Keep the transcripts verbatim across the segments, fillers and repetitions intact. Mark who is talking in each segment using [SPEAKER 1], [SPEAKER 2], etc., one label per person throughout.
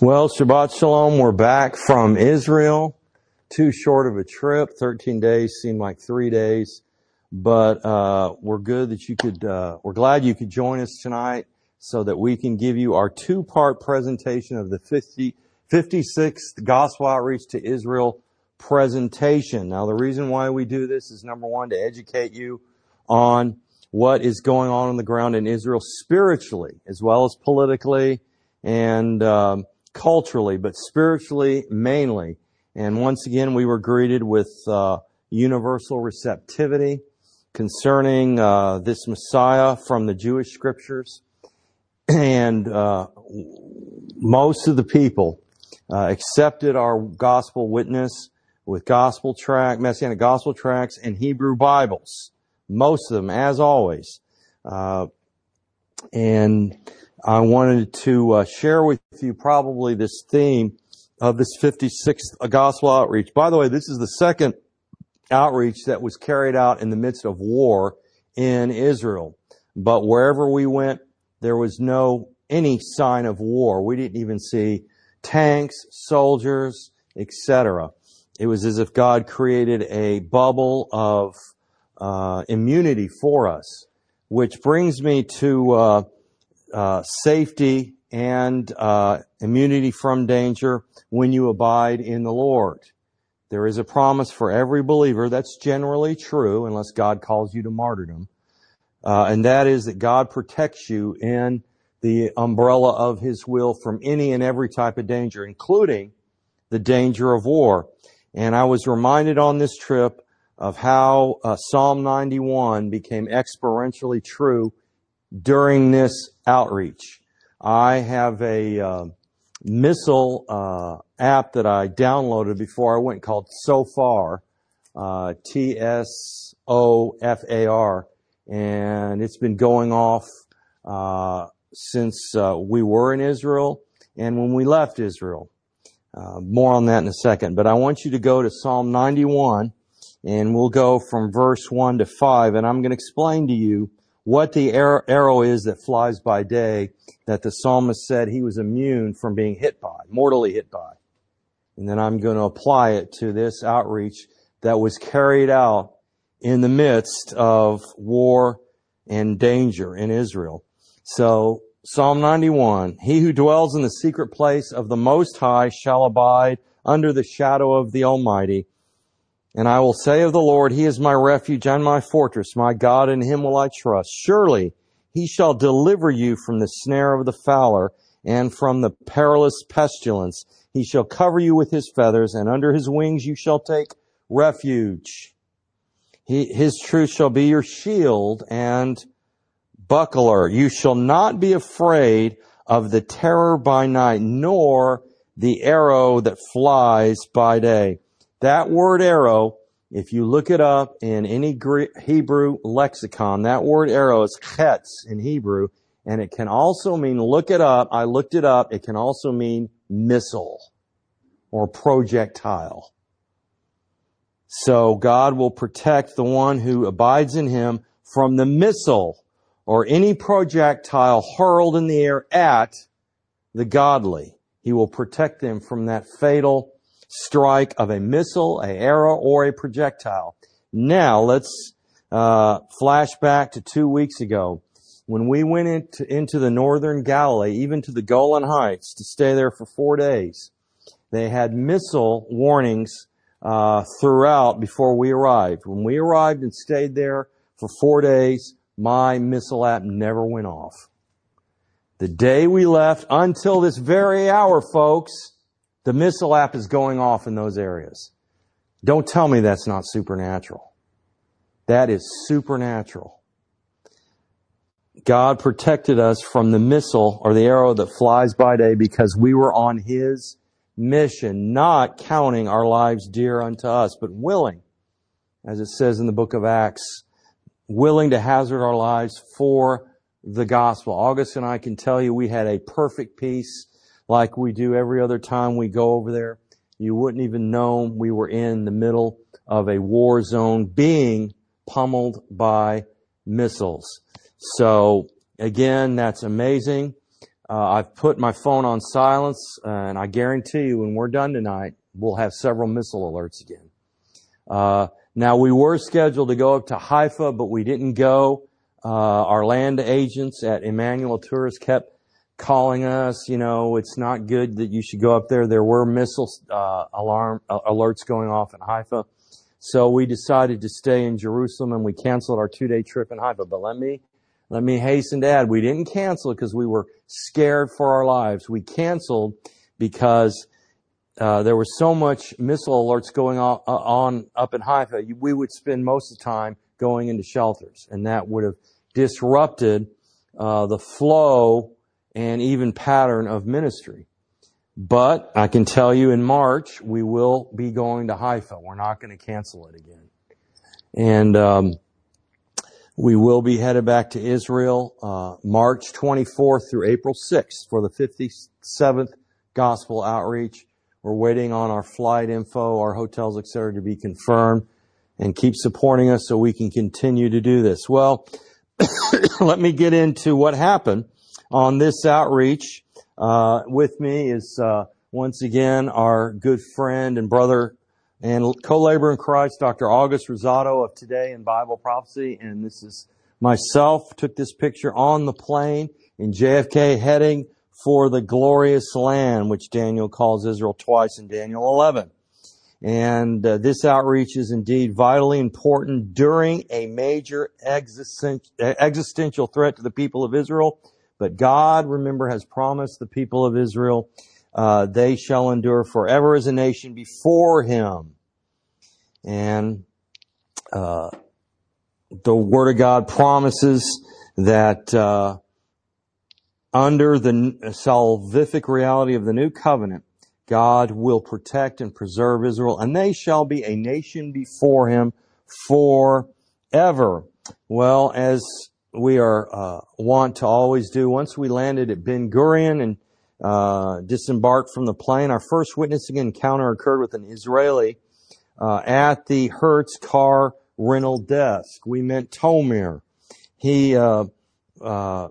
[SPEAKER 1] Well, Shabbat Shalom. We're back from Israel. Too short of a trip. thirteen days seemed like three days. But uh we're good that you could, uh we're glad you could join us tonight so that we can give you our two-part presentation of the fifty, fifty-sixth Gospel Outreach to Israel presentation. Now, the reason why we do this is, number one, to educate you on what is going on on the ground in Israel spiritually, as well as politically and um culturally, but spiritually mainly. And once again, we were greeted with uh, universal receptivity concerning uh, this Messiah from the Jewish scriptures. And uh, most of the people uh, accepted our gospel witness with gospel tract, Messianic gospel tracts, and Hebrew Bibles. Most of them, as always. Uh, and I wanted to uh, share with you probably this theme of this fifty-sixth Gospel Outreach. By the way, this is the second outreach that was carried out in the midst of war in Israel. But wherever we went, there was no any sign of war. We didn't even see tanks, soldiers, et cetera. It was as if God created a bubble of uh, immunity for us, which brings me to uh, Uh, safety and uh, immunity from danger when you abide in the Lord. There is a promise for every believer. That's generally true, unless God calls you to martyrdom. Uh, and that is that God protects you in the umbrella of His will from any and every type of danger, including the danger of war. And I was reminded on this trip of how uh, Psalm ninety-one became experientially true during this outreach. I have a uh, missile uh, app that I downloaded before I went called Sofar, uh, T S O F A R, and it's been going off uh, since uh, we were in Israel and when we left Israel. Uh, more on that in a second, but I want you to go to Psalm ninety-one, and we'll go from verse one to five, and I'm going to explain to you what the arrow is that flies by day that the psalmist said he was immune from being hit by, mortally hit by. And then I'm going to apply it to this outreach that was carried out in the midst of war and danger in Israel. So, Psalm ninety-one, He who dwells in the secret place of the Most High shall abide under the shadow of the Almighty. And I will say of the Lord, He is my refuge and my fortress, my God, in Him will I trust. Surely He shall deliver you from the snare of the fowler and from the perilous pestilence. He shall cover you with His feathers, and under His wings you shall take refuge. He, His truth shall be your shield and buckler. You shall not be afraid of the terror by night, nor the arrow that flies by day. That word arrow, if you look it up in any Greek, Hebrew lexicon, that word arrow is chetz in Hebrew, and it can also mean, look it up, I looked it up, it can also mean missile or projectile. So God will protect the one who abides in Him from the missile or any projectile hurled in the air at the godly. He will protect them from that fatal strike of a missile, a arrow, or a projectile. Now, let's uh flash back to two weeks ago when we went into, into the northern Galilee, even to the Golan Heights, to stay there for four days. They had missile warnings uh throughout before we arrived. When we arrived and stayed there for four days, my missile app never went off. The day we left, until this very hour, folks, the missile app is going off in those areas. Don't tell me that's not supernatural. That is supernatural. God protected us from the missile or the arrow that flies by day because we were on His mission, not counting our lives dear unto us, but willing, as it says in the book of Acts, willing to hazard our lives for the gospel. August and I can tell you we had a perfect peace like we do every other time we go over there. You wouldn't even know we were in the middle of a war zone being pummeled by missiles. So again, that's amazing. Uh, I've put my phone on silence, uh, and I guarantee you when we're done tonight, we'll have several missile alerts again. Uh, now, we were scheduled to go up to Haifa, but we didn't go. Uh, our land agents at Emmanuel Tours kept calling us, you know, it's not good that you should go up there. There were missile uh, alarm uh, alerts going off in Haifa. So we decided to stay in Jerusalem, and we canceled our two-day trip in Haifa. But let me let me hasten to add, we didn't cancel because we were scared for our lives. We canceled because uh, there was so much missile alerts going on, uh, on up in Haifa. We would spend most of the time going into shelters, and that would have disrupted uh, the flow and even pattern of ministry. But I can tell you in March, we will be going to Haifa. We're not going to cancel it again. And um, we will be headed back to Israel uh, March twenty-fourth through April sixth for the fifty-seventh Gospel Outreach. We're waiting on our flight info, our hotels, et cetera, to be confirmed. And keep supporting us so we can continue to do this. Well, let me get into what happened on this outreach. Uh, with me is, uh, once again, our good friend and brother and co-laborer in Christ, Doctor August Rosado of Today in Bible Prophecy. And this is myself, took this picture on the plane in J F K heading for the glorious land, which Daniel calls Israel twice in Daniel eleven. And uh, this outreach is indeed vitally important during a major existential threat to the people of Israel. But God, remember, has promised the people of Israel, uh, they shall endure forever as a nation before Him. And uh, the Word of God promises that uh, under the salvific reality of the new covenant, God will protect and preserve Israel, and they shall be a nation before Him forever. Well, as we are uh, wont to always do, once we landed at Ben Gurion and uh, disembarked from the plane, our first witnessing encounter occurred with an Israeli uh, at the Hertz car rental desk. We met Tomir. He uh, uh,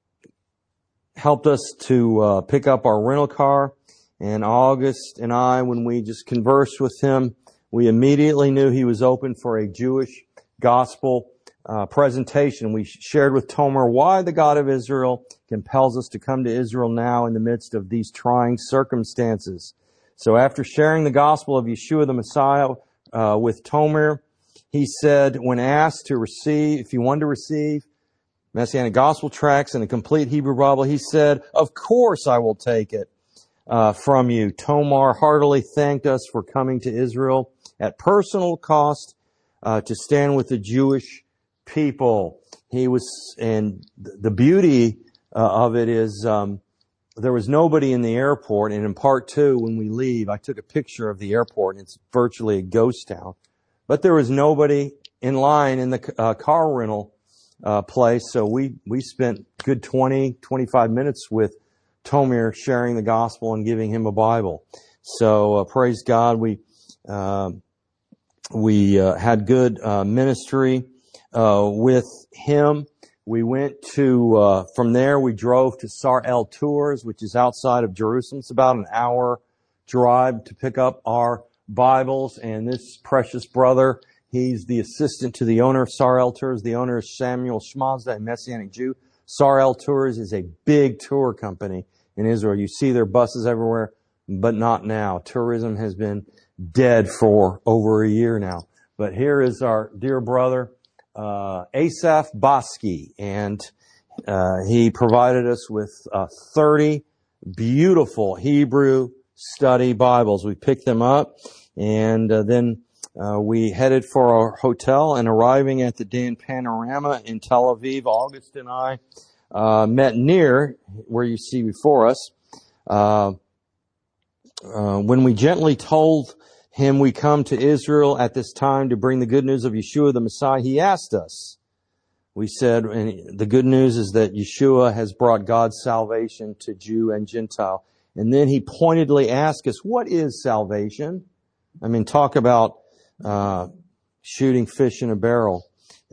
[SPEAKER 1] helped us to uh, pick up our rental car. And August and I, when we just conversed with him, we immediately knew he was open for a Jewish gospel uh, presentation. We shared with Tomer why the God of Israel compels us to come to Israel now in the midst of these trying circumstances. So after sharing the gospel of Yeshua the Messiah uh, with Tomer, he said, when asked to receive, if he wanted to receive Messianic gospel tracts and a complete Hebrew Bible, he said, of course I will take it. Uh, from you. Tomar heartily thanked us for coming to Israel at personal cost uh, to stand with the Jewish people. He was, and the beauty uh, of it is um, there was nobody in the airport. And in part two, when we leave, I took a picture of the airport, and it's virtually a ghost town. But there was nobody in line in the uh, car rental uh, place. So we we spent good twenty, twenty-five minutes with Tomir sharing the gospel and giving him a Bible. So uh, praise God, we uh, we uh, had good uh, ministry uh, with him. We went to uh, from there. We drove to Sar El Tours, which is outside of Jerusalem. It's about an hour drive to pick up our Bibles. And this precious brother, he's the assistant to the owner of Sar El Tours. The owner is Samuel Schmazda, a Messianic Jew. Sar El Tours is a big tour company in Israel. You see their buses everywhere, but not now. Tourism has been dead for over a year now. But here is our dear brother, uh, Asaph Baski, and uh, he provided us with uh, thirty beautiful Hebrew study Bibles. We picked them up, and uh, then uh, we headed for our hotel, and arriving at the Dan Panorama in Tel Aviv, August and I Uh, met near where you see before us. Uh, uh, when we gently told him we come to Israel at this time to bring the good news of Yeshua the Messiah, he asked us. We said, and the good news is that Yeshua has brought God's salvation to Jew and Gentile. And then he pointedly asked us, what is salvation? I mean, talk about uh, shooting fish in a barrel.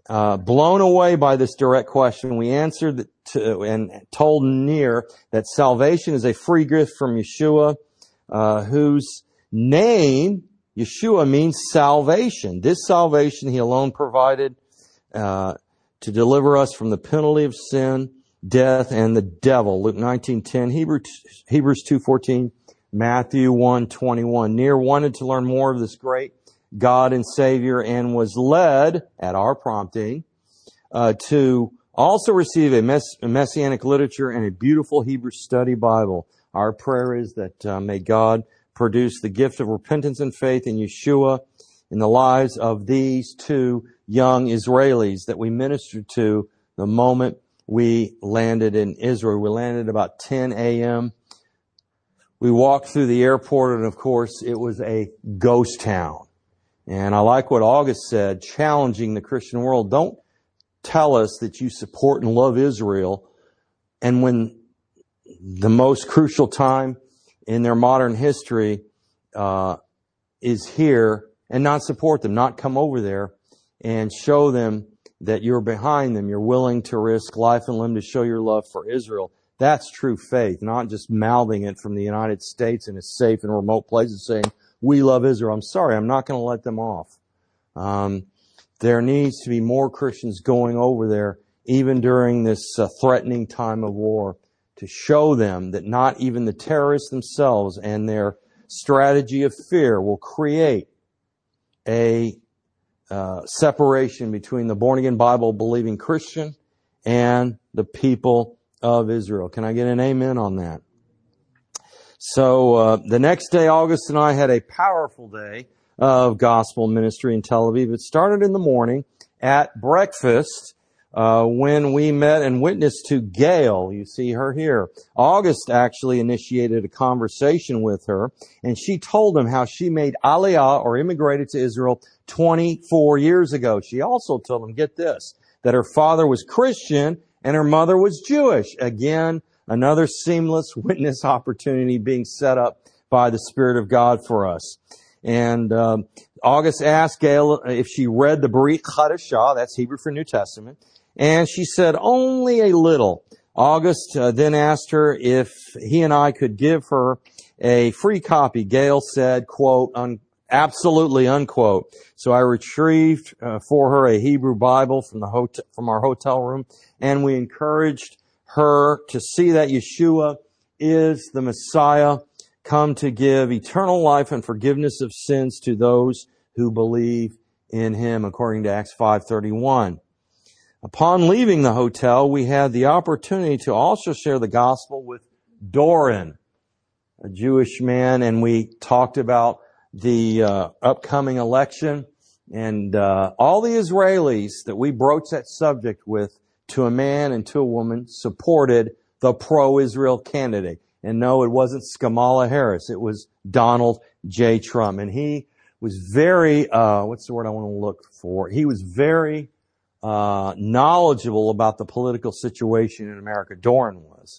[SPEAKER 1] Uh, blown away by this direct question, we answered to, and told Nir that salvation is a free gift from Yeshua, uh, whose name, Yeshua, means salvation. This salvation he alone provided uh, to deliver us from the penalty of sin, death, and the devil. Luke nineteen ten, Hebrews, Hebrews two fourteen, Matthew one twenty-one. Nir wanted to learn more of this great God and Savior and was led, at our prompting, uh, to also receive a, mess- a messianic literature and a beautiful Hebrew study Bible. Our prayer is that uh, may God produce the gift of repentance and faith in Yeshua in the lives of these two young Israelis that we ministered to the moment we landed in Israel. We landed about ten a.m. We walked through the airport, and of course, it was a ghost town. And I like what August said, challenging the Christian world. Don't tell us that you support and love Israel, and when the most crucial time in their modern history uh, is here, and not support them, not come over there and show them that you're behind them. You're willing to risk life and limb to show your love for Israel. That's true faith, not just mouthing it from the United States in a safe and remote places saying, we love Israel. I'm sorry, I'm not going to let them off. Um, there needs to be more Christians going over there, even during this uh, threatening time of war, to show them that not even the terrorists themselves and their strategy of fear will create a uh, separation between the born-again, Bible-believing Christian and the people of Israel. Can I get an amen on that? So uh, the next day, August and I had a powerful day of gospel ministry in Tel Aviv. It started in the morning at breakfast uh, when we met and witnessed to Gail. You see her here. August actually initiated a conversation with her, and she told him how she made Aliyah, or immigrated to Israel, twenty-four years ago. She also told him, get this, that her father was Christian and her mother was Jewish. Again, another seamless witness opportunity being set up by the Spirit of God for us. And um, August asked Gail if she read the Brit Chadashah, that's Hebrew for New Testament, and she said only a little. August uh, then asked her if he and I could give her a free copy. Gail said, quote, un- absolutely, unquote. So I retrieved uh, for her a Hebrew Bible from the hotel, from our hotel room, and we encouraged her to see that Yeshua is the Messiah, come to give eternal life and forgiveness of sins to those who believe in him, according to Acts five thirty-one. Upon leaving the hotel, we had the opportunity to also share the gospel with Doran, a Jewish man, and we talked about the uh, upcoming election, and uh, all the Israelis that we broached that subject with, to a man and to a woman, supported the pro-Israel candidate. And no, it wasn't Kamala Harris. It was Donald J. Trump. And he was very, uh, what's the word I want to look for? He was very uh, knowledgeable about the political situation in America. Doran was.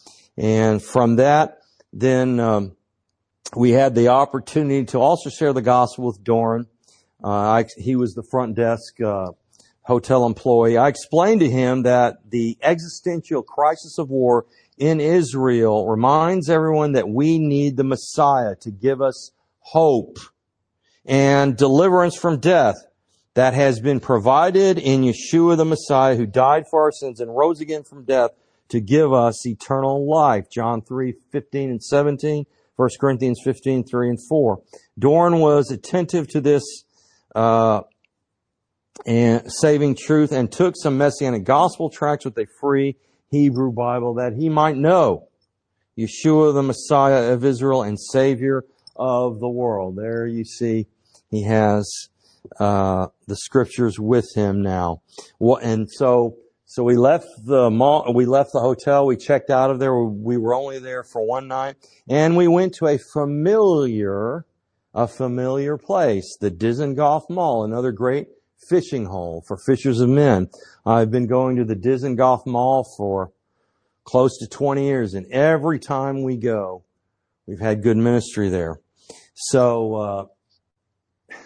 [SPEAKER 1] And from that, then um, we had the opportunity to also share the gospel with Doran. Uh, I, he was the front desk uh hotel employee. I explained to him that the existential crisis of war in Israel reminds everyone that we need the Messiah to give us hope and deliverance from death that has been provided in Yeshua the Messiah, who died for our sins and rose again from death to give us eternal life. John three fifteen and seventeen, First Corinthians fifteen, three and four. Doran was attentive to this uh and saving truth, and took some Messianic gospel tracts with a free Hebrew Bible that he might know Yeshua, the Messiah of Israel and Savior of the world. There you see he has uh the scriptures with him now. Well, and so so we left the mall, we left the hotel, we checked out of there. We were only there for one night, and we went to a familiar a familiar place, the Dizengoff Mall, another great fishing hole for fishers of men. I've been going to the Dizengoff Mall for close to twenty years, and every time we go, we've had good ministry there. So uh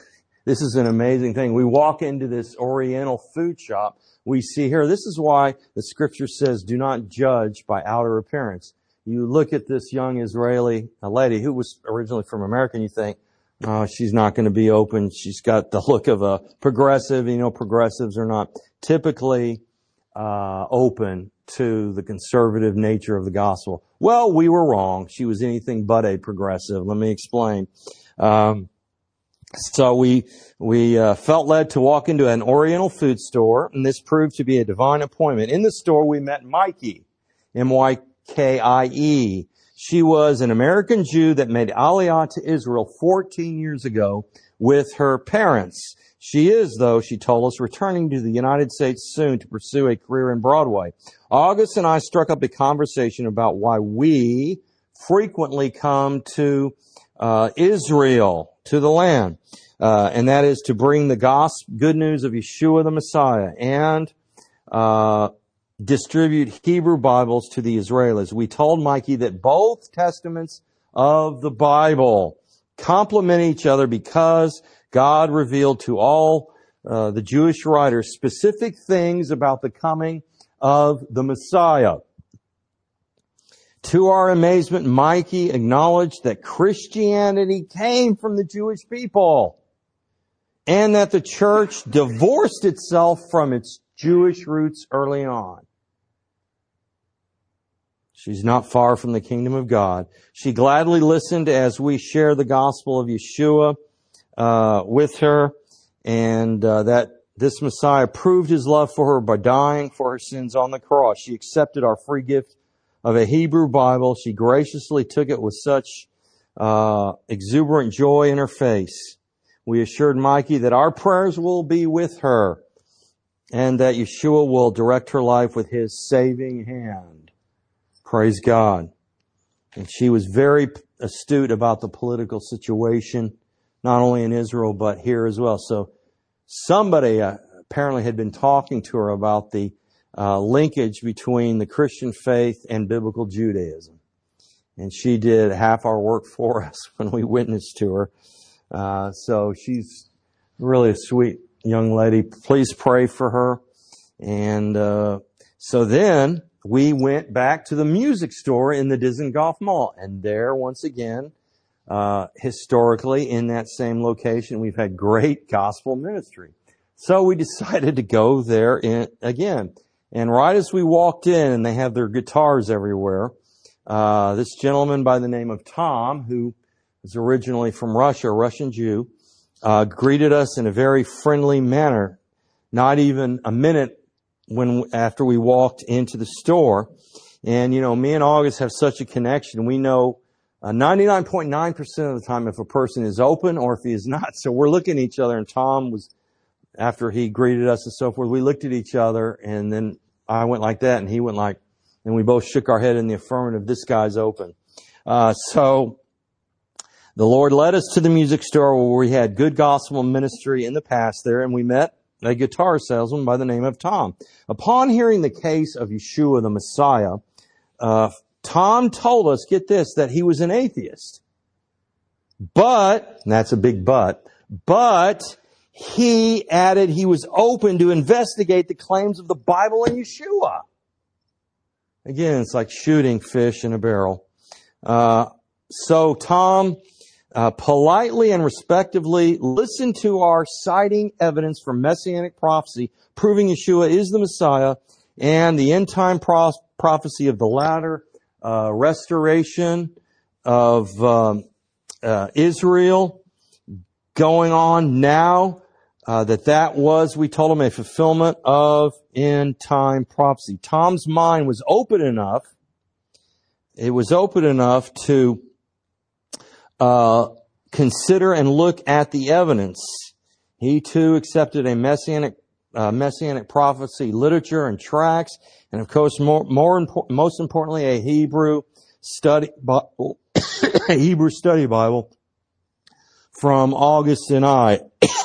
[SPEAKER 1] This is an amazing thing. We walk into this Oriental food shop. We see here, this is why the scripture says, do not judge by outer appearance. You look at this young Israeli lady who was originally from America and you think, oh, she's not going to be open. She's got the look of a progressive. You know, progressives are not typically uh open to the conservative nature of the gospel. Well, we were wrong. She was anything but a progressive. Let me explain. Um So we we uh, felt led to walk into an Oriental food store, and this proved to be a divine appointment. In the store, we met Mikey, M Y K I E. She was an American Jew that made Aliyah to Israel fourteen years ago with her parents. She is, though, she told us, returning to the United States soon to pursue a career in Broadway. August and I struck up a conversation about why we frequently come to uh, Israel, to the land. Uh, and that is to bring the gospel, good news of Yeshua the Messiah, and uh, distribute Hebrew Bibles to the Israelis. We told Mikey that both testaments of the Bible complement each other because God revealed to all uh, the Jewish writers specific things about the coming of the Messiah. To our amazement, Mikey acknowledged that Christianity came from the Jewish people and that the church divorced itself from its Jewish roots early on. She's not far from the kingdom of God. She gladly listened as we share the gospel of Yeshua uh, with her, and uh, that this Messiah proved his love for her by dying for her sins on the cross. She accepted our free gift of a Hebrew Bible. She graciously took it with such uh, exuberant joy in her face. We assured Mikey that our prayers will be with her and that Yeshua will direct her life with his saving hand. Praise God. And she was very astute about the political situation, not only in Israel, but here as well. So somebody uh, apparently had been talking to her about the uh, linkage between the Christian faith and biblical Judaism. And she did half our work for us when we witnessed to her. Uh, so she's really a sweet young lady. Please pray for her. And uh, so then we went back to the music store in the Dizengoff Mall. And there, once again, uh, historically in that same location, we've had great gospel ministry. So we decided to go there in, again. And right as we walked in, and they have their guitars everywhere, uh, this gentleman by the name of Tom, who is originally from Russia, a Russian Jew, uh, greeted us in a very friendly manner. Not even a minute when after we walked into the store. And, you know, me and August have such a connection. We know uh, ninety-nine point nine percent of the time if a person is open or if he is not. So we're looking at each other, and Tom was, after he greeted us and so forth, we looked at each other, and then I went like that, and he went like, and we both shook our head in the affirmative. This guy's open. Uh, so the Lord led us to the music store where we had good gospel ministry in the past there, and we met a guitar salesman by the name of Tom. Upon hearing the case of Yeshua the Messiah, uh, Tom told us, get this, that he was an atheist. But, and that's a big but, but he added he was open to investigate the claims of the Bible and Yeshua. Again, it's like shooting fish in a barrel. Uh, so Tom Uh, politely and respectively listen to our citing evidence from Messianic prophecy proving Yeshua is the Messiah and the end time pro- prophecy of the latter uh, restoration of um, uh, Israel going on now, uh, that that was, we told him, a fulfillment of end time prophecy. Tom's mind was open enough, it was open enough to Uh, consider and look at the evidence. He too accepted a messianic, uh, messianic prophecy literature and tracts, and of course, more, more impor- most importantly, a Hebrew study, Bible, a Hebrew study Bible from August and I.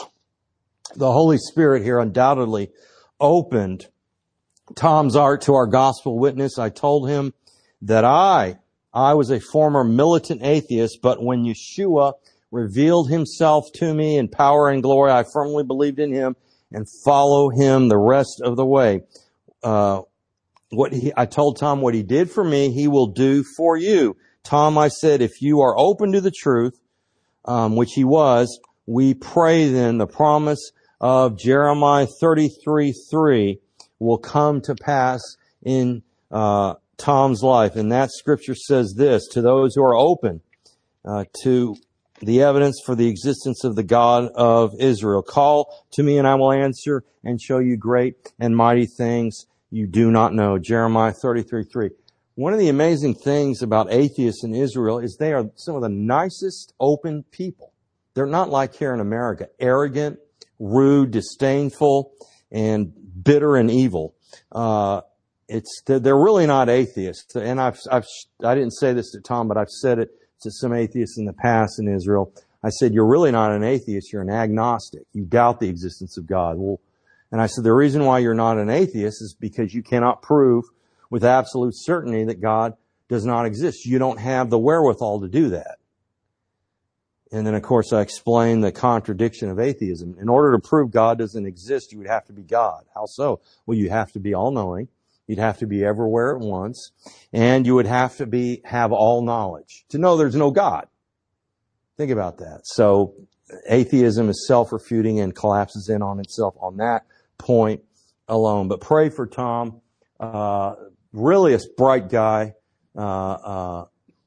[SPEAKER 1] The Holy Spirit here undoubtedly opened Tom's heart to our gospel witness. I told him that I I was a former militant atheist, but when Yeshua revealed himself to me in power and glory. I firmly believed in him and follow him the rest of the way. Uh, what he, I told Tom what he did for me, he will do for you. Tom, I said, if you are open to the truth, um, which he was, we pray then the promise of Jeremiah thirty-three three will come to pass in uh Tom's life. And that scripture says this, to those who are open uh, to the evidence for the existence of the God of Israel. Call to me and I will answer and show you great and mighty things you do not know. Jeremiah thirty-three three. One of the amazing things about atheists in Israel is they are some of the nicest, open people. They're not like here in America, arrogant, rude, disdainful, and bitter and evil. Uh, it's, they're really not atheists. And I've, I've, I didn't say this to Tom, but I've said it to some atheists in the past in Israel. I said, you're really not an atheist, you're an agnostic. You doubt the existence of God. Well, and I said, the reason why you're not an atheist is because you cannot prove with absolute certainty that God does not exist. You don't have the wherewithal to do that. And then, of course, I explained the contradiction of atheism. In order to prove God doesn't exist, you would have to be God. How so? Well, you have to be all-knowing. You'd have to be everywhere at once. And you would have to be have all knowledge to know there's no God. Think about that. So atheism is self-refuting and collapses in on itself on that point alone. But pray for Tom. Uh, really a bright guy. Uh, uh,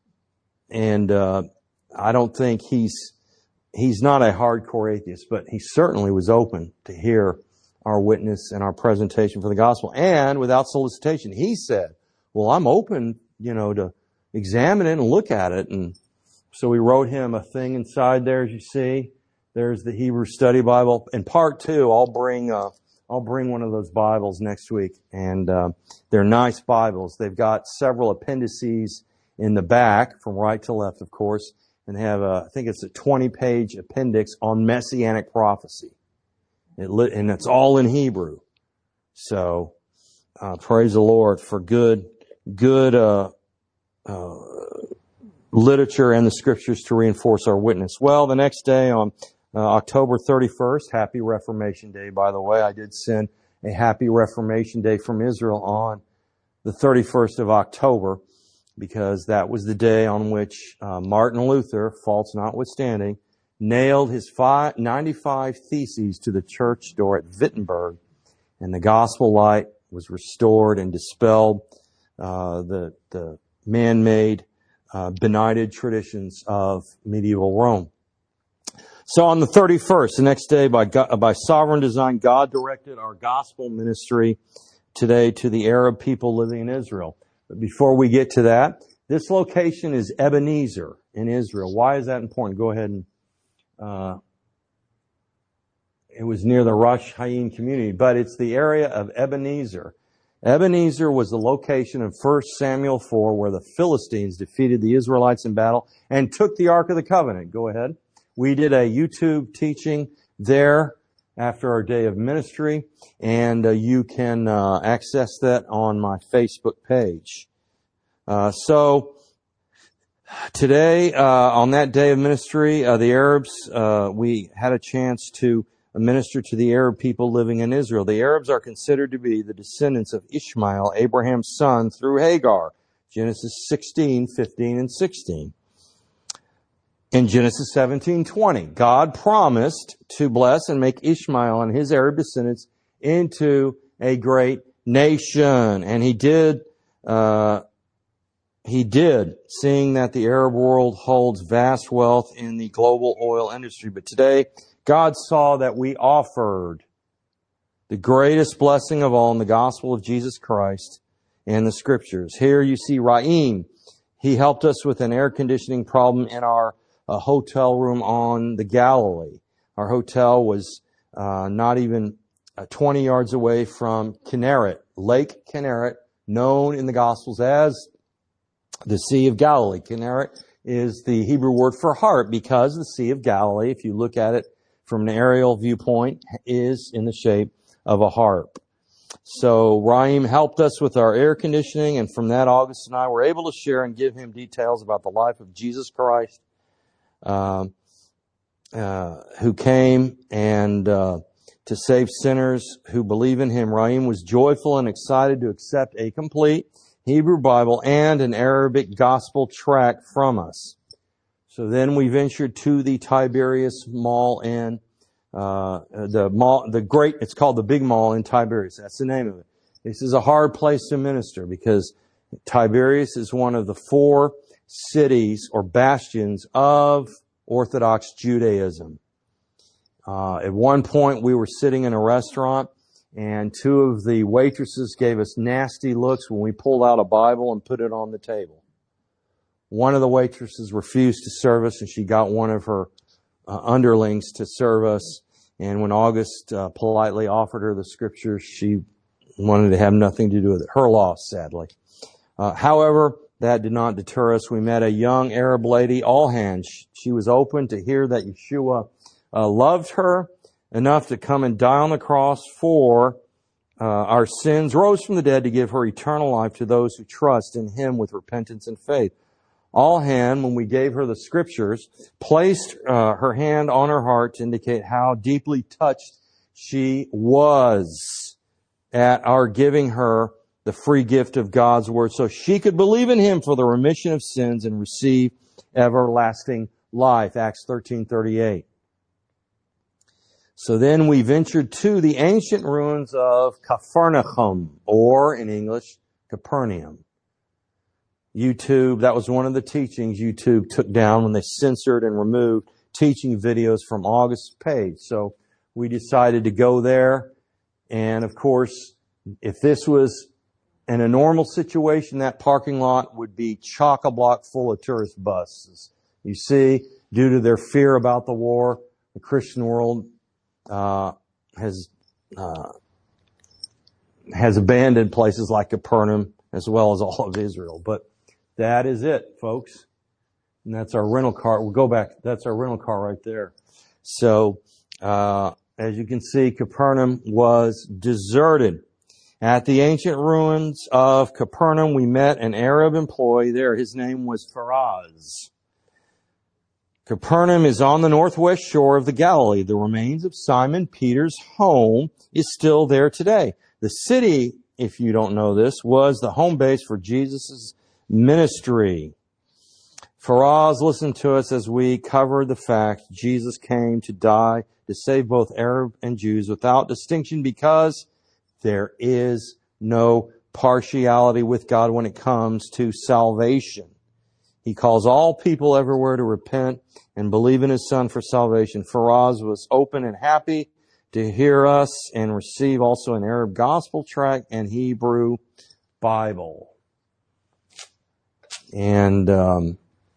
[SPEAKER 1] and, uh, I don't think he's, he's not a hardcore atheist, but he certainly was open to hear our witness and our presentation for the gospel. And without solicitation, he said, well, I'm open, you know, to examine it and look at it. And so we wrote him a thing inside there, as you see. There's the Hebrew Study Bible. In part two, I'll bring, uh, I'll bring one of those Bibles next week. And, uh, they're nice Bibles. They've got several appendices in the back from right to left, of course, and they have a, I think it's a twenty page appendix on messianic prophecy. It lit, and it's all in Hebrew. So, uh, praise the Lord for good, good, uh, uh, literature and the scriptures to reinforce our witness. Well, the next day on uh, October thirty-first, Happy Reformation Day, by the way, I did send a Happy Reformation Day from Israel on the thirty-first of October, because that was the day on which uh, Martin Luther, faults notwithstanding, nailed his five, ninety-five theses to the church door at Wittenberg, and the gospel light was restored and dispelled uh, the, the man-made, uh, benighted traditions of medieval Rome. So on the thirty-first, the next day, by God, by sovereign design, God directed our gospel ministry today to the Arab people living in Israel. But before we get to that, this location is Ebenezer in Israel. Why is that important? Go ahead and, uh, it was near the Rosh Hayim community, but it's the area of Ebenezer. Ebenezer was the location of First Samuel four where the Philistines defeated the Israelites in battle and took the Ark of the Covenant. Go ahead. We did a YouTube teaching there after our day of ministry, and uh, you can uh, access that on my Facebook page. Uh, so today, uh, on that day of ministry, uh, the Arabs, uh, we had a chance to minister to the Arab people living in Israel. The Arabs are considered to be the descendants of Ishmael, Abraham's son, through Hagar. Genesis sixteen, fifteen, and sixteen. In Genesis seventeen twenty, God promised to bless and make Ishmael and his Arab descendants into a great nation. And he did, uh, he did, seeing that the Arab world holds vast wealth in the global oil industry. But today, God saw that we offered the greatest blessing of all in the gospel of Jesus Christ and the scriptures. Here you see Raim. He helped us with an air conditioning problem in our a hotel room on the Galilee. Our hotel was uh, not even uh, twenty yards away from Kinneret, Lake Kinneret, known in the Gospels as the Sea of Galilee. Kinneret is the Hebrew word for heart because the Sea of Galilee, if you look at it from an aerial viewpoint, is in the shape of a harp. So Raim helped us with our air conditioning, and from that, August and I were able to share and give him details about the life of Jesus Christ, Um, uh, who came and uh, to save sinners who believe in him. Rahim was joyful and excited to accept a complete Hebrew Bible and an Arabic gospel tract from us. So then we ventured to the Tiberias Mall in uh, the mall, the great, it's called the Big Mall in Tiberias. That's the name of it. This is a hard place to minister because Tiberias is one of the four cities or bastions of Orthodox Judaism. Uh, at one point we were sitting in a restaurant and two of the waitresses gave us nasty looks when we pulled out a Bible and put it on the table. One of the waitresses refused to serve us and she got one of her uh, underlings to serve us. And when August uh, politely offered her the scriptures, she wanted to have nothing to do with it. Her loss, sadly. Uh, however, that did not deter us. We met a young Arab lady, all hands. She was open to hear that Yeshua uh, loved her enough to come and die on the cross for uh, our sins, rose from the dead to give her eternal life to those who trust in him with repentance and faith. All hand, when we gave her the scriptures, placed uh, her hand on her heart to indicate how deeply touched she was at our giving her the free gift of God's word so she could believe in him for the remission of sins and receive everlasting life. Acts thirteen thirty-eight. So then we ventured to the ancient ruins of Capharnaum, or in English, Capernaum. YouTube, that was one of the teachings YouTube took down when they censored and removed teaching videos from August's page. So we decided to go there. And of course, if this was in a normal situation, that parking lot would be chock-a-block full of tourist buses. You see, due to their fear about the war, the Christian world uh, has uh, has abandoned places like Capernaum as well as all of Israel. But that is it, folks. And that's our rental car. We'll go back. That's our rental car right there. So, uh, as you can see, Capernaum was deserted. At the ancient ruins of Capernaum, we met an Arab employee there. His name was Faraz. Capernaum is on the northwest shore of the Galilee. The remains of Simon Peter's home is still there today. The city, if you don't know this, was the home base for Jesus' ministry. Faraz listened to us as we covered the fact Jesus came to die to save both Arab and Jews without distinction because there is no partiality with God when it comes to salvation. He calls all people everywhere to repent and believe in his Son for salvation. Faraz was open and happy to hear us and receive also an Arab gospel tract and Hebrew Bible. And um,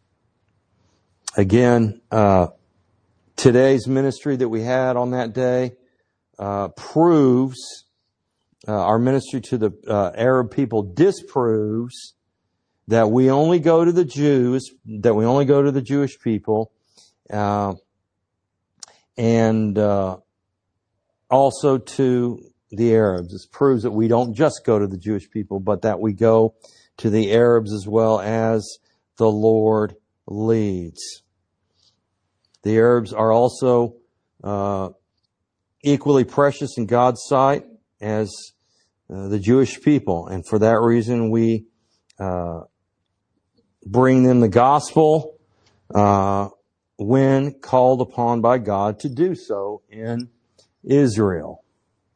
[SPEAKER 1] again, uh, today's ministry that we had on that day uh, proves, uh, our ministry to the uh, Arab people disproves that we only go to the Jews, that we only go to the Jewish people, uh, and uh, also to the Arabs. This proves that we don't just go to the Jewish people, but that we go to the Arabs as well as the Lord leads. The Arabs are also uh, equally precious in God's sight as uh, the Jewish people. And for that reason, we uh, bring them the gospel uh, when called upon by God to do so in Israel.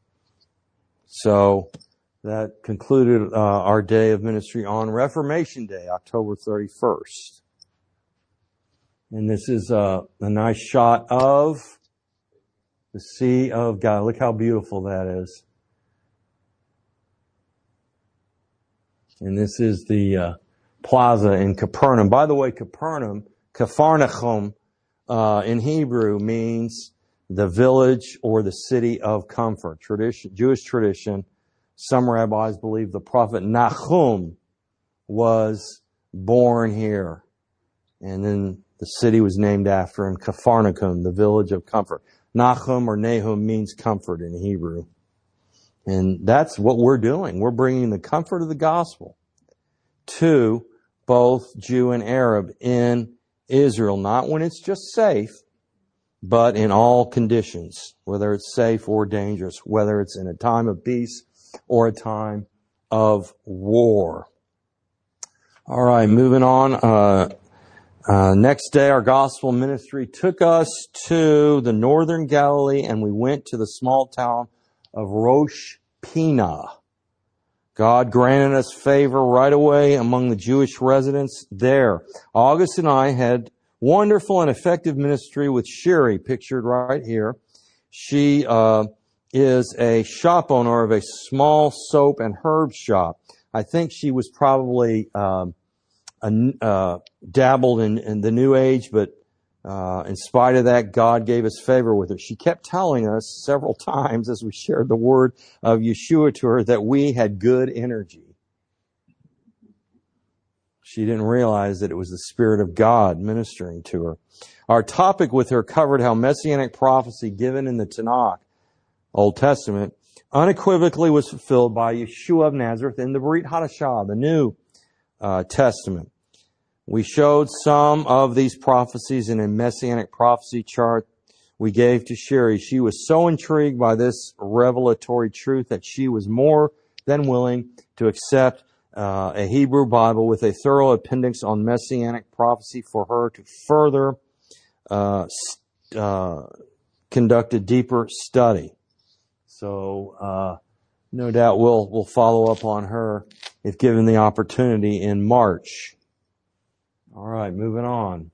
[SPEAKER 1] So that concluded uh, our day of ministry on Reformation Day, October thirty-first. And this is uh, a nice shot of the Sea of God. Look how beautiful that is. And this is the uh, plaza in Capernaum. By the way, Capernaum, Capharnaum, uh, in Hebrew means the village or the city of comfort. Tradition, Jewish tradition. Some rabbis believe the prophet Nahum was born here. And then the city was named after him, Capharnaum, the village of comfort. Nahum or Nahum means comfort in Hebrew. And that's what we're doing. We're bringing the comfort of the gospel to both Jew and Arab in Israel. Not when it's just safe, but in all conditions, whether it's safe or dangerous, whether it's in a time of peace or a time of war. All right, moving on. Uh, uh, next day, our gospel ministry took us to the northern Galilee, and we went to the small town of Rosh Pinah. God granted us favor right away among the Jewish residents there. August and I had wonderful and effective ministry with Sherry, pictured right here. She uh, is a shop owner of a small soap and herb shop. I think she was probably um, a, uh, dabbled in, in the New Age, but uh, in spite of that, God gave us favor with her. She kept telling us several times as we shared the word of Yeshua to her that we had good energy. She didn't realize that it was the Spirit of God ministering to her. Our topic with her covered how messianic prophecy given in the Tanakh, Old Testament, unequivocally was fulfilled by Yeshua of Nazareth in the Brit Hadashah, the New uh, Testament. We showed some of these prophecies in a messianic prophecy chart we gave to Sherry. She was so intrigued by this revelatory truth that she was more than willing to accept uh, a Hebrew Bible with a thorough appendix on messianic prophecy for her to further uh, uh, conduct a deeper study. So, uh, no doubt we'll, we'll follow up on her if given the opportunity in March. All right, moving on.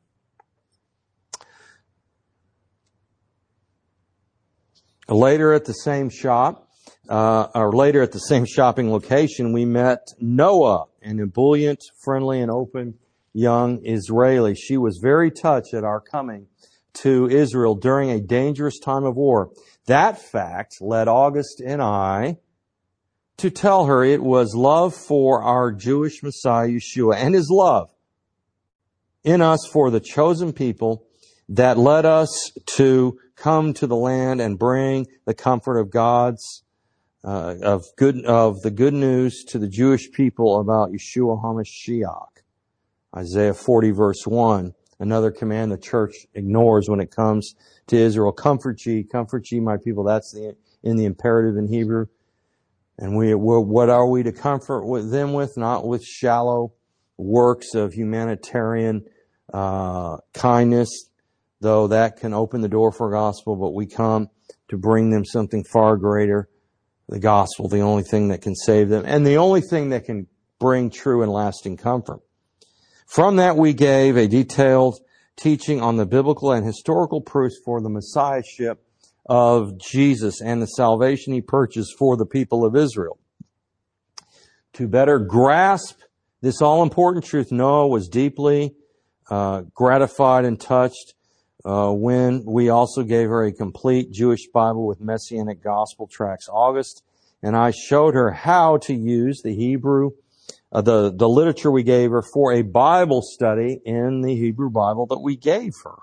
[SPEAKER 1] Later at the same shop, uh, or later at the same shopping location, we met Noah, an ebullient, friendly, and open young Israeli. She was very touched at our coming to Israel during a dangerous time of war. That fact led August and I to tell her it was love for our Jewish Messiah, Yeshua, and His love in us for the chosen people that led us to come to the land and bring the comfort of God's, uh, of good, of the good news to the Jewish people about Yeshua HaMashiach. Isaiah forty verse one, another command the church ignores when it comes to Israel. Comfort ye, comfort ye, my people. That's the, in the imperative in Hebrew. And we, what are we to comfort with them with? Not with shallow works of humanitarian uh, kindness, though that can open the door for gospel, but we come to bring them something far greater, the gospel, the only thing that can save them, and the only thing that can bring true and lasting comfort. From that, we gave a detailed teaching on the biblical and historical proofs for the messiahship of Jesus and the salvation He purchased for the people of Israel. To better grasp this all-important truth, Noah was deeply uh, gratified and touched uh, when we also gave her a complete Jewish Bible with Messianic Gospel tracts. August and I showed her how to use the Hebrew, uh, the, the literature we gave her for a Bible study in the Hebrew Bible that we gave her.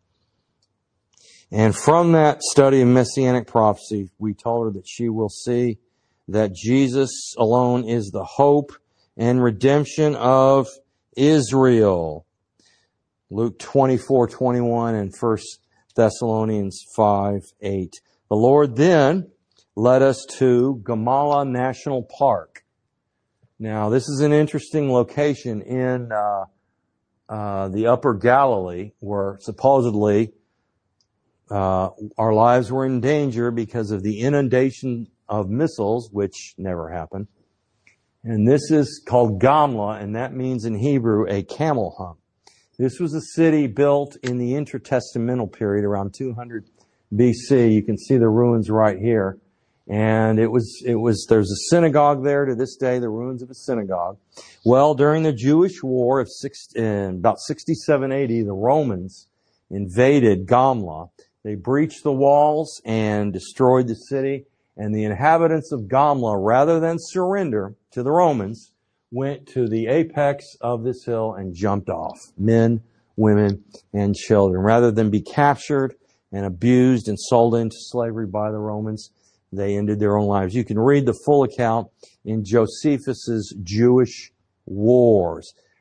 [SPEAKER 1] And from that study of Messianic prophecy, we told her that she will see that Jesus alone is the hope and redemption of Israel. Luke twenty-four twenty-one and First Thessalonians five eight. The Lord then led us to Gamala National Park. Now, this is an interesting location in uh, uh, the Upper Galilee, where supposedly uh, our lives were in danger because of the inundation of missiles, which never happened. And this is called Gamla, and that means in Hebrew a camel hump. This was a city built in the intertestamental period around two hundred B C. You can see the ruins right here. And it was, it was, there's a synagogue there to this day, the ruins of a synagogue. Well, during the Jewish War of six, in about sixty-seven A D, the Romans invaded Gamla. They breached the walls and destroyed the city. And the inhabitants of Gamla, rather than surrender to the Romans, went to the apex of this hill and jumped off. Men, women, and children. Rather than be captured and abused and sold into slavery by the Romans, they ended their own lives. You can read the full account in Josephus's Jewish Wars.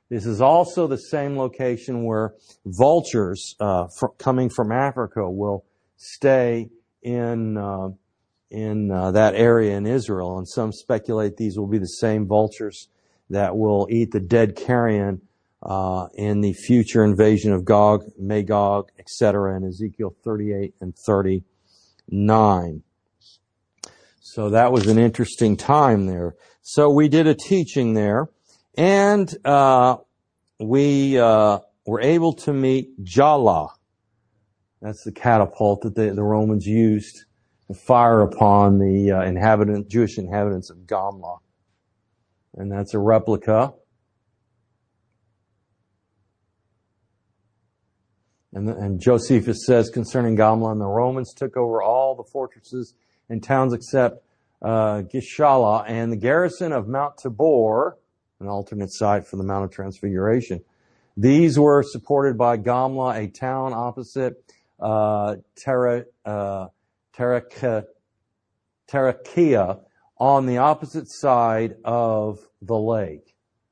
[SPEAKER 1] This is also the same location where vultures uh, fr- coming from Africa will stay in uh, in uh, that area in Israel. And some speculate these will be the same vultures that will eat the dead carrion uh, in the future invasion of Gog, Magog, et cetera in Ezekiel thirty-eight and thirty-nine. So that was an interesting time there. So we did a teaching there. And uh we uh were able to meet Jala. That's the catapult that the, the Romans used to fire upon the uh, inhabitant, Jewish inhabitants of Gamla. And that's a replica. And, the, and Josephus says concerning Gamla, and the Romans took over all the fortresses and towns except uh, Gishala and the garrison of Mount Tabor, an alternate site for the Mount of Transfiguration. These were supported by Gamla, a town opposite uh, Tera, uh, Terakia, Terakia, on the opposite side of the lake.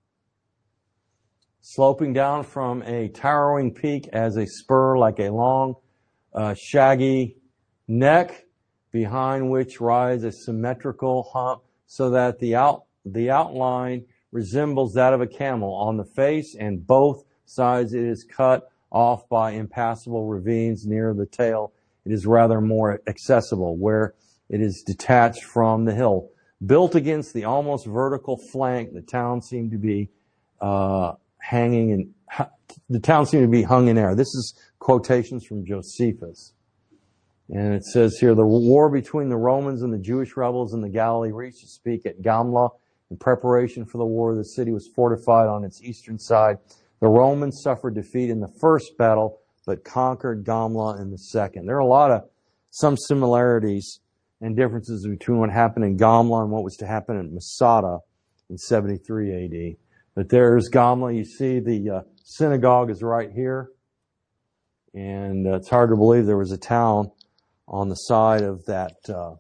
[SPEAKER 1] Sloping down from a towering peak as a spur like a long, uh, shaggy neck, behind which rides a symmetrical hump so that the out the outline resembles that of a camel. On the face and both sides it is cut off by impassable ravines. Near the tail it is rather more accessible, where it is detached from the hill. Built against the almost vertical flank, the town seemed to be uh, hanging in, the town seemed to be hung in air. This is quotations from Josephus. And it says here, the war between the Romans and the Jewish rebels in the Galilee reached its peak at Gamla. In preparation for the war, the city was fortified on its eastern side. The Romans suffered defeat in the first battle, but conquered Gamla in the second. There are a lot of, some similarities and differences between what happened in Gamla and what was to happen in Masada in seventy-three A D. But there's Gamla. You see the uh, synagogue is right here. And uh, it's hard to believe there was a town on the side of that uh,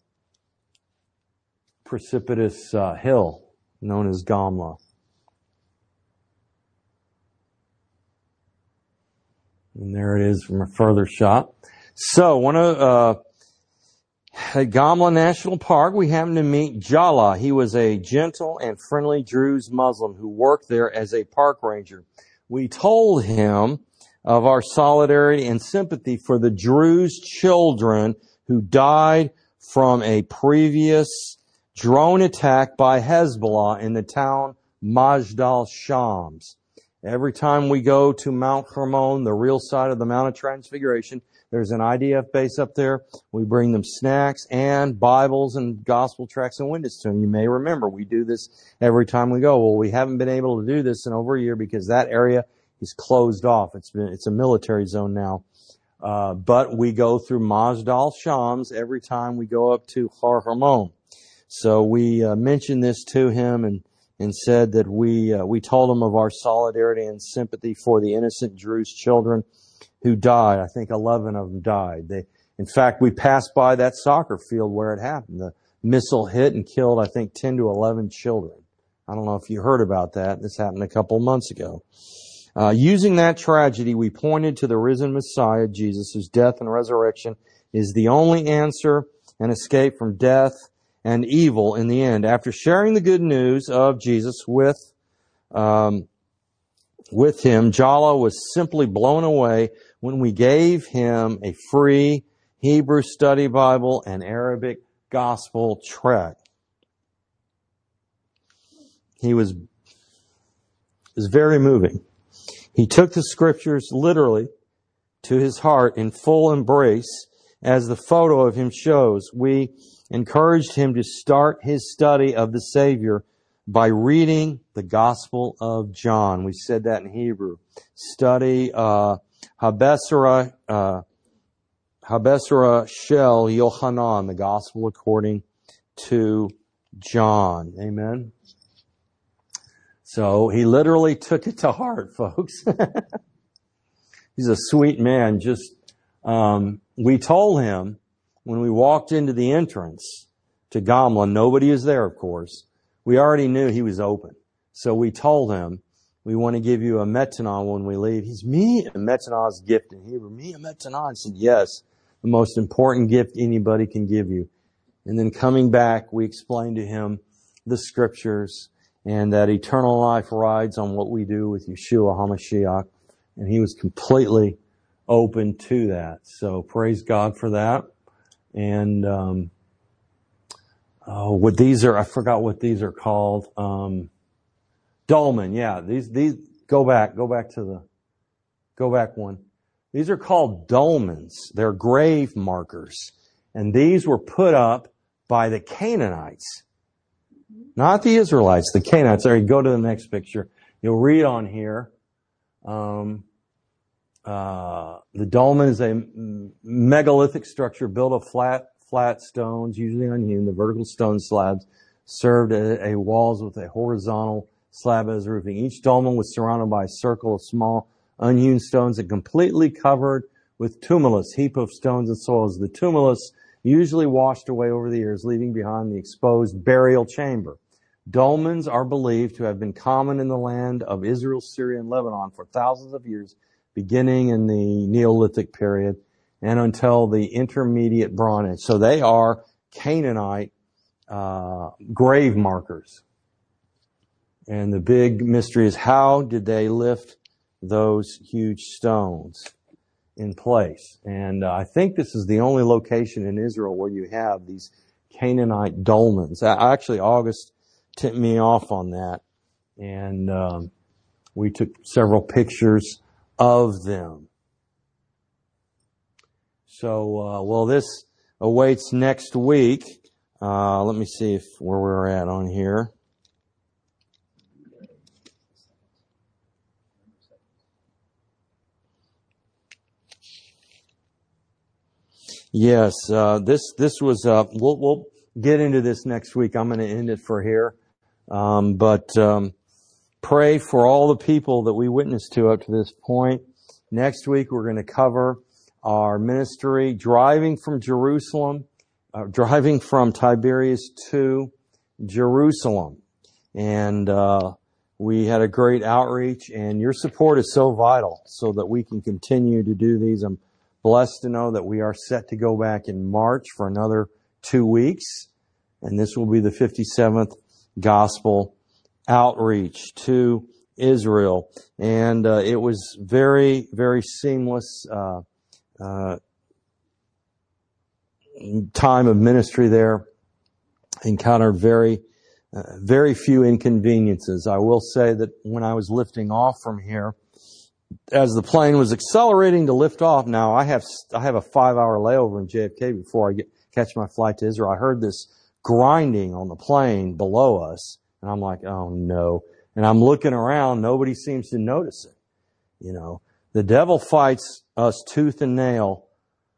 [SPEAKER 1] precipitous uh, hill known as Gamla. And there it is from a further shot. So, one of uh, at Gamla National Park, we happened to meet Jala. He was a gentle and friendly Druze Muslim who worked there as a park ranger. We told him of our solidarity and sympathy for the Druze children who died from a previous drone attack by Hezbollah in the town Majdal Shams. Every time we go to Mount Hermon, the real side of the Mount of Transfiguration, there's an I D F base up there. We bring them snacks and Bibles and gospel tracts and witness to them. You may remember we do this every time we go. Well, we haven't been able to do this in over a year because that area is closed off. It's been, it's a military zone now. Uh, but we go through Majdal Shams every time we go up to Har Hermon. So we uh, mentioned this to him and, and said that we uh, we told him of our solidarity and sympathy for the innocent Druze children who died. I think eleven of them died. They, in fact, we passed by that soccer field where it happened. The missile hit and killed, I think, ten to eleven children. I don't know if you heard about that. This happened a couple of months ago. Uh, using that tragedy, we pointed to the risen Messiah, Jesus, whose death and resurrection is the only answer and escape from death and evil in the end. After sharing the good news of Jesus with um, with him, Jala was simply blown away when we gave him a free Hebrew study Bible and Arabic gospel tract. He was, it was very moving. He took the scriptures literally to his heart in full embrace, as the photo of him shows. We encouraged him to start his study of the Savior by reading the Gospel of John. We said that in Hebrew. Study uh, Habesara uh, Habesara Shel Yochanan, the Gospel according to John. Amen. So he literally took it to heart, folks. He's a sweet man. Just um, we told him when we walked into the entrance to Gamla, nobody is there, of course. We already knew he was open. So we told him we want to give you a metanon when we leave. He's me, a metanon is gift in Hebrew. Me, a metanon. I said, yes, the most important gift anybody can give you. And then coming back, we explained to him the scriptures and that eternal life rides on what we do with Yeshua HaMashiach. And he was completely open to that. So praise God for that. And um, oh, what these are, I forgot what these are called. Um, dolmen, yeah. These these go back, go back to the, go back one. These are called dolmens. They're grave markers, and these were put up by the Canaanites, not the Israelites. The Canaanites. There you go to the next picture. You'll read on here. Um, Uh, the dolmen is a megalithic structure built of flat, flat stones, usually unhewn. The vertical stone slabs served as a walls with a horizontal slab as roofing. Each dolmen was surrounded by a circle of small unhewn stones and completely covered with tumulus, heap of stones and soils. The tumulus usually washed away over the years, leaving behind the exposed burial chamber. Dolmens are believed to have been common in the land of Israel, Syria, and Lebanon for thousands of years, beginning in the Neolithic period and until the intermediate Bronze Age. So they are Canaanite uh, grave markers. And the big mystery is, how did they lift those huge stones in place? And uh, I think this is the only location in Israel where you have these Canaanite dolmens. Actually, August tipped me off on that. And um, we took several pictures of them. So, uh, well, this awaits next week. Uh, let me see if where we're at on here. Yes, uh, this this was. Uh, we'll we'll get into this next week. I'm going to end it for here, um, but. Um, Pray for all the people that we witnessed to up to this point. Next week, we're going to cover our ministry driving from Jerusalem, uh, driving from Tiberias to Jerusalem. And uh, we had a great outreach, and your support is so vital so that we can continue to do these. I'm blessed to know that we are set to go back in March for another two weeks, and this will be the fifty-seventh Gospel outreach to Israel, and uh, it was very, very seamless uh, uh, time of ministry there. Encountered very, uh, very few inconveniences. I will say that when I was lifting off from here, as the plane was accelerating to lift off, now I have I have a five-hour layover in J F K before I get catch my flight to Israel. I heard this grinding on the plane below us. And I'm like, oh no. And I'm looking around. Nobody seems to notice it. You know, the devil fights us tooth and nail,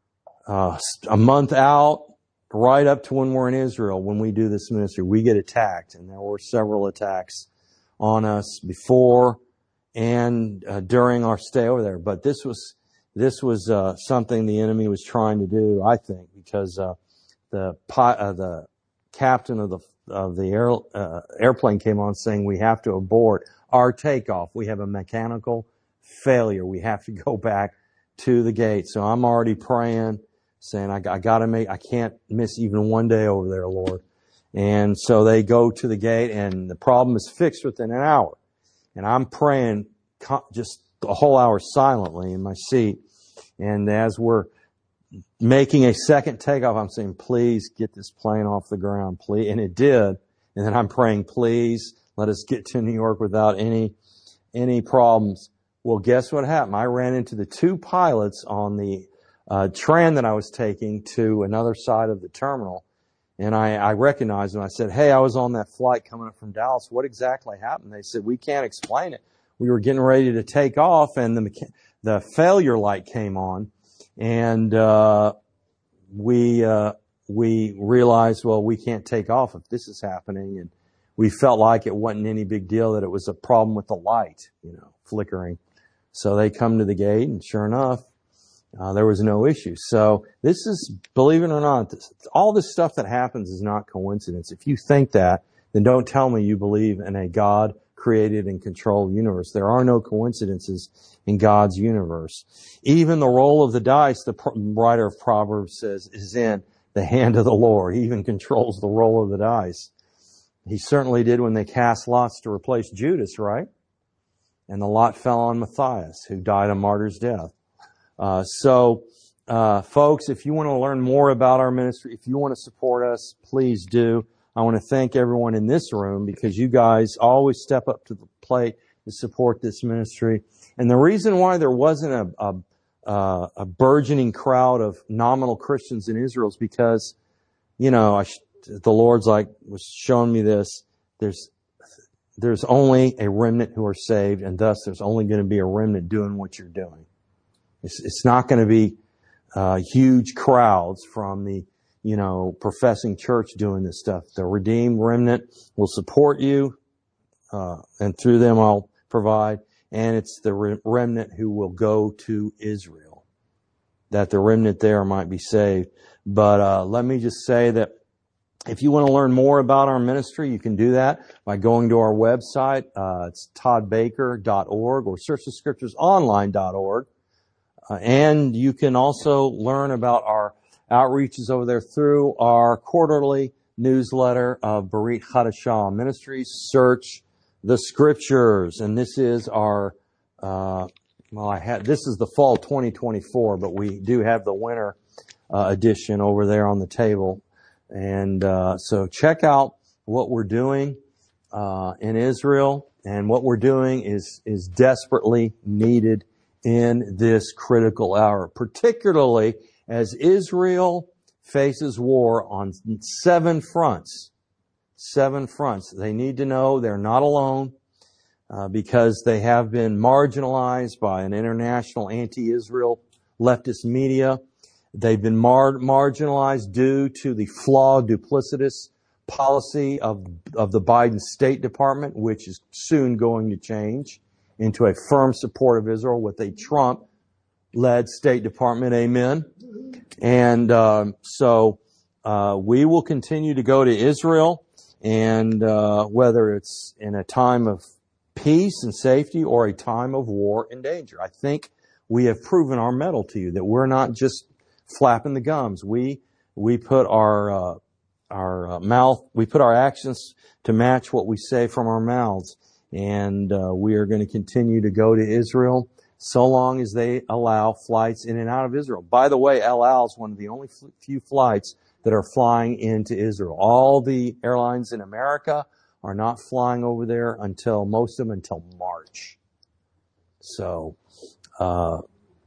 [SPEAKER 1] uh, a month out, right up to when we're in Israel. When we do this ministry, we get attacked. And there were several attacks on us before and uh, during our stay over there. But this was, this was, uh, something the enemy was trying to do, I think, because, uh, the, uh, the captain of the of the air, uh, airplane came on saying we have to abort our takeoff. We have a mechanical failure. We have to go back to the gate. So I'm already praying, saying I, I got to make, I can't miss even one day over there, Lord. And so they go to the gate, and the problem is fixed within an hour. And I'm praying just a whole hour silently in my seat. And as we're making a second takeoff, I'm saying, please get this plane off the ground, please. And it did. And then I'm praying, please let us get to New York without any, any problems. Well, guess what happened? I ran into the two pilots on the uh, train that I was taking to another side of the terminal. And I, I recognized them. I said, hey, I was on that flight coming up from Dallas. What exactly happened? They said, we can't explain it. We were getting ready to take off, and the the failure light came on. And, uh, we, uh, we realized, well, we can't take off if this is happening. And we felt like it wasn't any big deal, that it was a problem with the light, you know, flickering. So they come to the gate, and sure enough, uh, there was no issue. So this is, believe it or not, this, all this stuff that happens is not coincidence. If you think that, then don't tell me you believe in a God created and controlled universe. There are no coincidences in God's universe. Even the roll of the dice, the writer of Proverbs says, is in the hand of the Lord. He even controls the roll of the dice. He certainly did when they cast lots to replace Judas, right? And the lot fell on Matthias, who died a martyr's death. Uh, so, uh, folks, if you want to learn more about our ministry, if you want to support us, please do. I want to thank everyone in this room because you guys always step up to the plate to support this ministry. And the reason why there wasn't a, a, uh, a burgeoning crowd of nominal Christians in Israel is because, you know, I sh- the Lord's like was showing me this. There's there's only a remnant who are saved, and thus there's only going to be a remnant doing what you're doing. It's, it's not going to be uh, huge crowds from the, you know, professing church doing this stuff. The redeemed remnant will support you, uh, and through them I'll provide. And it's the re- remnant who will go to Israel, that the remnant there might be saved. But uh, let me just say that if you want to learn more about our ministry, you can do that by going to our website. Uh, it's todd baker dot org or search the scriptures online dot org. Uh, and you can also learn about our outreaches over there through our quarterly newsletter of Berit Chadashah Ministries. Search the scriptures. And this is our, uh, well, I had, this is the fall twenty twenty-four, but we do have the winter uh, edition over there on the table. And uh, so check out what we're doing uh, in Israel, and what we're doing is is desperately needed in this critical hour, particularly as Israel faces war on seven fronts. Seven fronts. They need to know they're not alone uh, because they have been marginalized by an international anti-Israel leftist media. They've been mar- marginalized due to the flawed, duplicitous policy of of the Biden State Department, which is soon going to change into a firm support of Israel with a Trump-led State Department. Amen. And um, so uh, we will continue to go to Israel, and uh, whether it's in a time of peace and safety or a time of war and danger. I think we have proven our mettle to you, that we're not just flapping the gums. We we put our uh, our uh, mouth, we put our actions to match what we say from our mouths, and uh, we are going to continue to go to Israel so long as they allow flights in and out of Israel. By the way, El Al is one of the only f- few flights that are flying into Israel. All the airlines in America are not flying over there until most of them until March. So. Uh,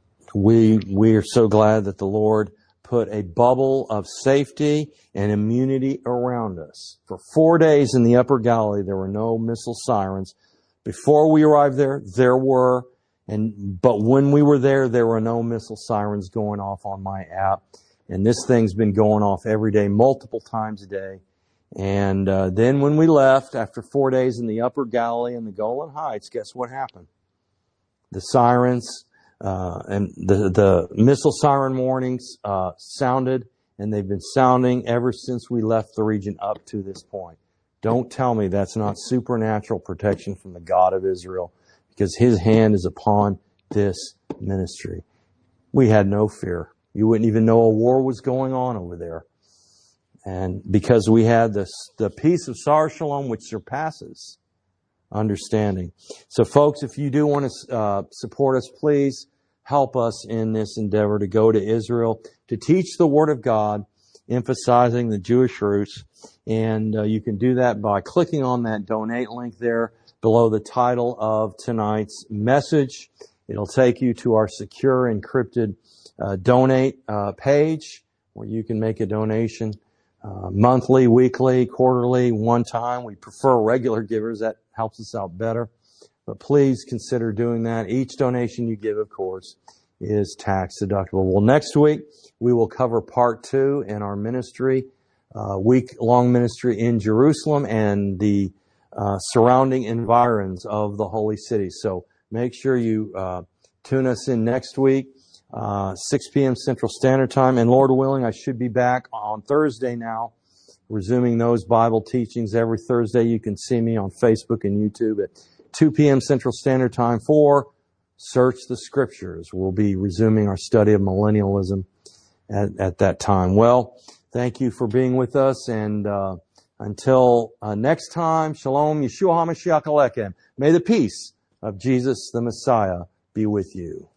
[SPEAKER 1] We we are so glad that the Lord put a bubble of safety and immunity around us. For four days in the Upper Galilee, there were no missile sirens. Before we arrived there, there were, and but when we were there, there were no missile sirens going off on my app. And this thing's been going off every day, multiple times a day. And uh, then when we left, after four days in the Upper Galilee and the Golan Heights, guess what happened? The sirens. Uh, and the, the missile siren warnings, uh, sounded, and they've been sounding ever since we left the region up to this point. Don't tell me that's not supernatural protection from the God of Israel, because His hand is upon this ministry. We had no fear. You wouldn't even know a war was going on over there. And because we had this, the peace of Sar Shalom, which surpasses understanding. So folks, if you do want to uh, support us, please help us in this endeavor to go to Israel, to teach the Word of God, emphasizing the Jewish roots. And uh, you can do that by clicking on that donate link there below the title of tonight's message. It'll take you to our secure encrypted uh, donate uh, page where you can make a donation uh, monthly, weekly, quarterly, one time. We prefer regular givers. That helps us out better. But please consider doing that. Each donation you give, of course, is tax deductible. Well, next week we will cover part two in our ministry, uh, week-long ministry in Jerusalem and the uh, surrounding environs of the holy city. So make sure you uh, tune us in next week, uh, six p.m. Central Standard Time. And Lord willing, I should be back on Thursday now resuming those Bible teachings every Thursday. You can see me on Facebook and YouTube at two p.m. Central Standard Time for Search the Scriptures. We'll be resuming our study of millennialism at, at that time. Well, thank you for being with us, and uh, until uh, next time, Shalom, Yeshua HaMashiach Alechem. May the peace of Jesus the Messiah be with you.